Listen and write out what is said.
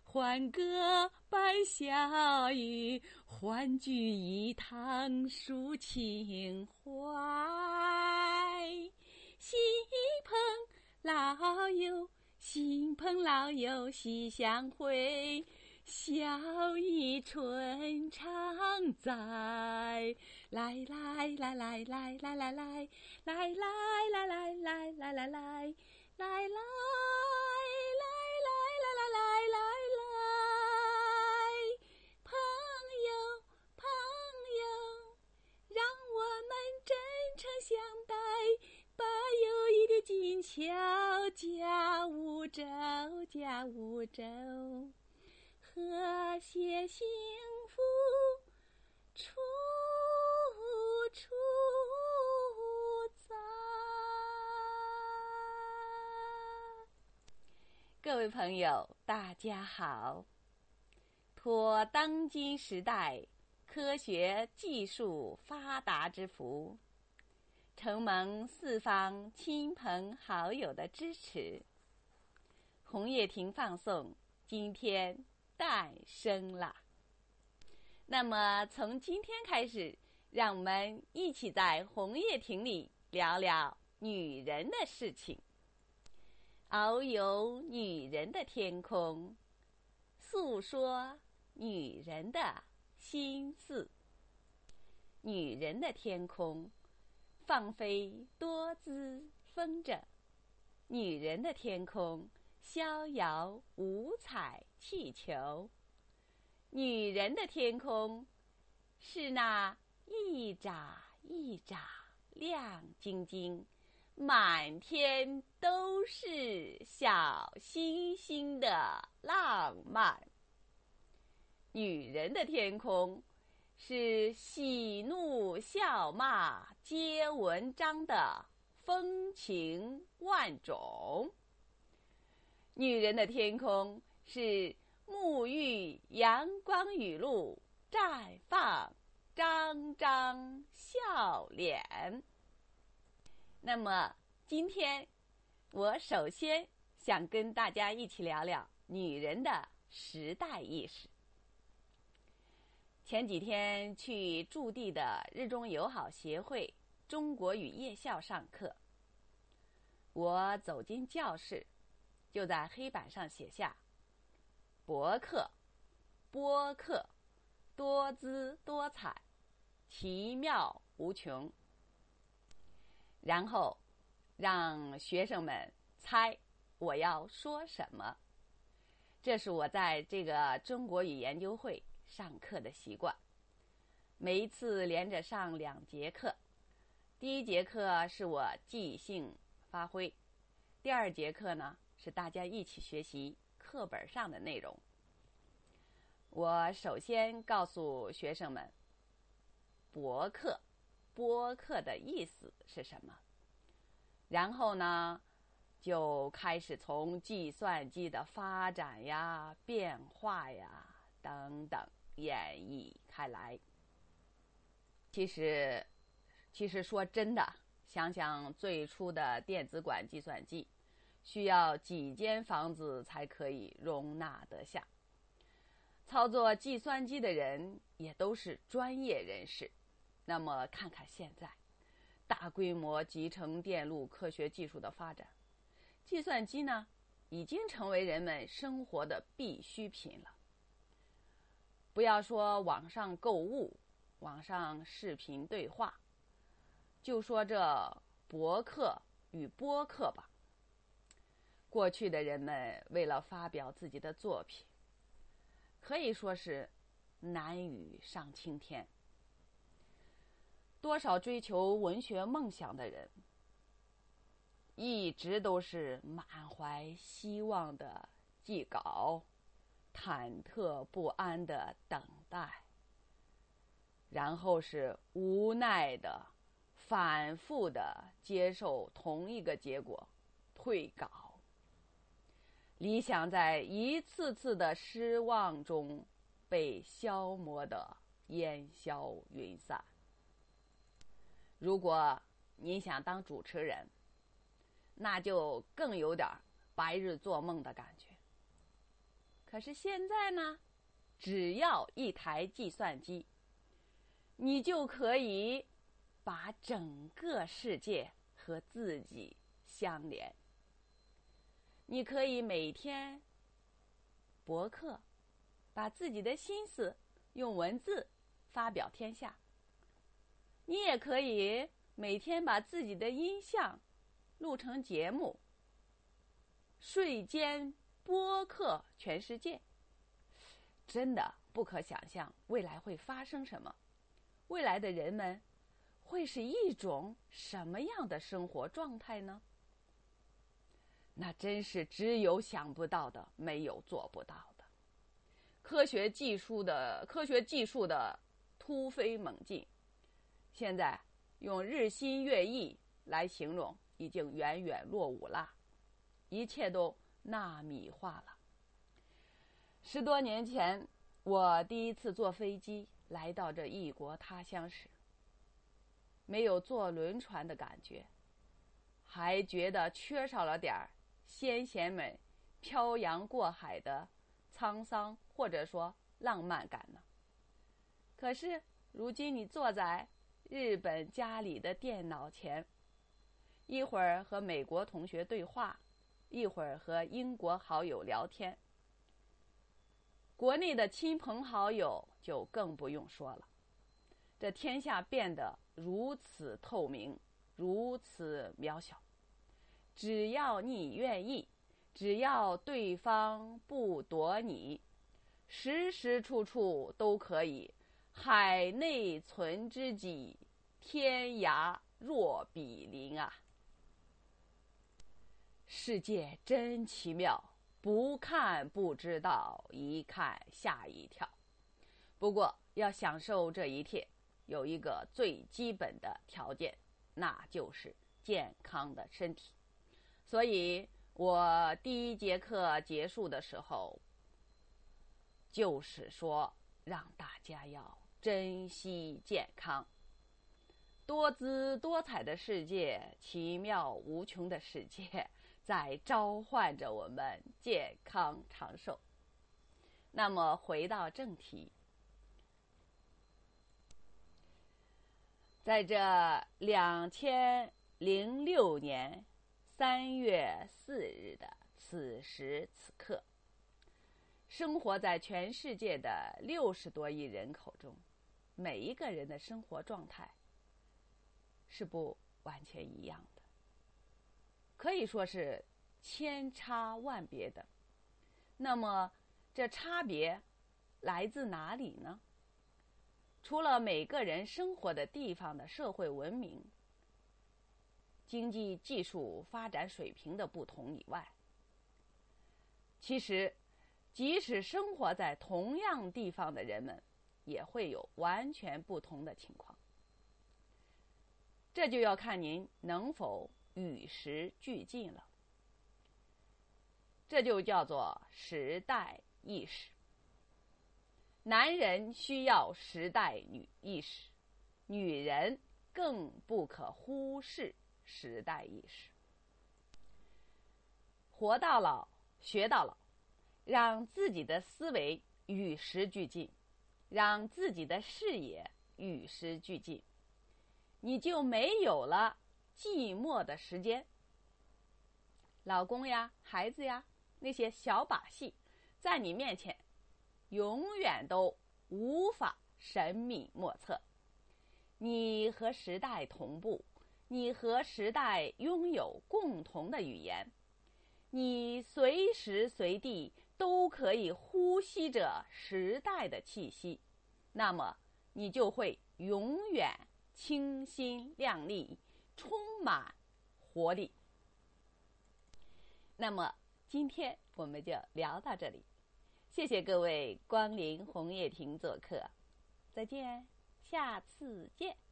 欢歌伴笑语，欢聚一堂抒情怀。新朋老友喜相会，笑语春常在。来来来来来来来来来来来来来来来来来来来朋友朋友，让我们真诚相待，把友谊的紧俏家务周家务周，和谐幸福处处在。各位朋友，大家好。托当今时代科学技术发达之福，承蒙四方亲朋好友的支持，红叶亭放送今天诞生了。那么从今天开始，让我们一起在红叶亭里聊聊女人的事情，遨游女人的天空，诉说女人的心思。女人的天空，放飞多姿风筝；女人的天空，逍遥五彩气球；女人的天空，是那一眨一眨亮晶晶，满天都是小星星的浪漫。女人的天空，是喜怒笑骂皆文章的风情万种。女人的天空，是沐浴阳光雨露，绽放张张笑脸。那么今天我首先想跟大家一起聊聊女人的时代意识。前几天去驻地的日中友好协会中国语夜校上课，我走进教室，就在黑板上写下博客、播客，多姿多彩，奇妙无穷。然后让学生们猜我要说什么。这是我在这个中国语研究会上课的习惯，每一次连着上2节课。第1节课是我即兴发挥，第2节课呢是大家一起学习课本上的内容。我首先告诉学生们博客、播客的意思是什么，然后呢就开始从计算机的发展呀、变化呀等等演绎开来。其实说真的，想想最初的电子管计算机，需要几间房子才可以容纳得下。操作计算机的人也都是专业人士。那么看看现在，大规模集成电路科学技术的发展，计算机呢已经成为人们生活的必需品了。不要说网上购物、网上视频对话，就说这博客与播客吧。过去的人们为了发表自己的作品，可以说是难于上青天。多少追求文学梦想的人，一直都是满怀希望的记稿，忐忑不安的等待，然后是无奈的反复的接受同一个结果，退稿。理想在一次次的失望中被消磨的烟消云散。如果你想当主持人，那就更有点白日做梦的感觉。 可是现在呢，只要一台计算机，你就可以把整个世界和自己相连。你可以每天博客，把自己的心思用文字发表天下。你也可以每天把自己的音像录成节目，瞬间播客全世界。真的不可想象未来会发生什么，未来的人们会是一种什么样的生活状态呢？那真是只有想不到的，没有做不到的。科学技术的突飞猛进，现在用日新月异来形容已经远远落伍了，一切都纳米化了。10多年前，我第一次坐飞机来到这异国他乡时，没有坐轮船的感觉，还觉得缺少了点先贤们漂洋过海的沧桑或者说浪漫感呢。可是如今你坐在日本家里的电脑前，一会儿和美国同学对话，一会儿和英国好友聊天，国内的亲朋好友就更不用说了。这天下变得如此透明，如此渺小。只要你愿意，只要对方不躲你，时时处处都可以海内存知己，天涯若比邻啊！世界真奇妙，不看不知道，一看吓一跳。不过要享受这一切，有一个最基本的条件，那就是健康的身体。所以我第一节课结束的时候，就是说让大家要珍惜健康。多姿多彩的世界，奇妙无穷的世界，在召唤着我们健康长寿。那么回到正题，在这2006年3月4日的此时此刻，生活在全世界的60多亿人口中，每一个人的生活状态是不完全一样的，可以说是千差万别的。那么这差别来自哪里呢？除了每个人生活的地方的社会文明、经济技术发展水平的不同以外，其实即使生活在同样地方的人们，也会有完全不同的情况。这就要看您能否与时俱进了。这就叫做时代意识。男人需要时代意识，女人更不可忽视时代意识。活到老，学到老，让自己的思维与时俱进，让自己的视野与时俱进，你就没有了寂寞的时间。老公呀，孩子呀，那些小把戏，在你面前永远都无法神秘莫测。你和时代同步，你和时代拥有共同的语言，你随时随地都可以呼吸着时代的气息，那么你就会永远清新亮丽，充满活力。那么今天我们就聊到这里，谢谢各位光临红叶亭做客，再见，下次见。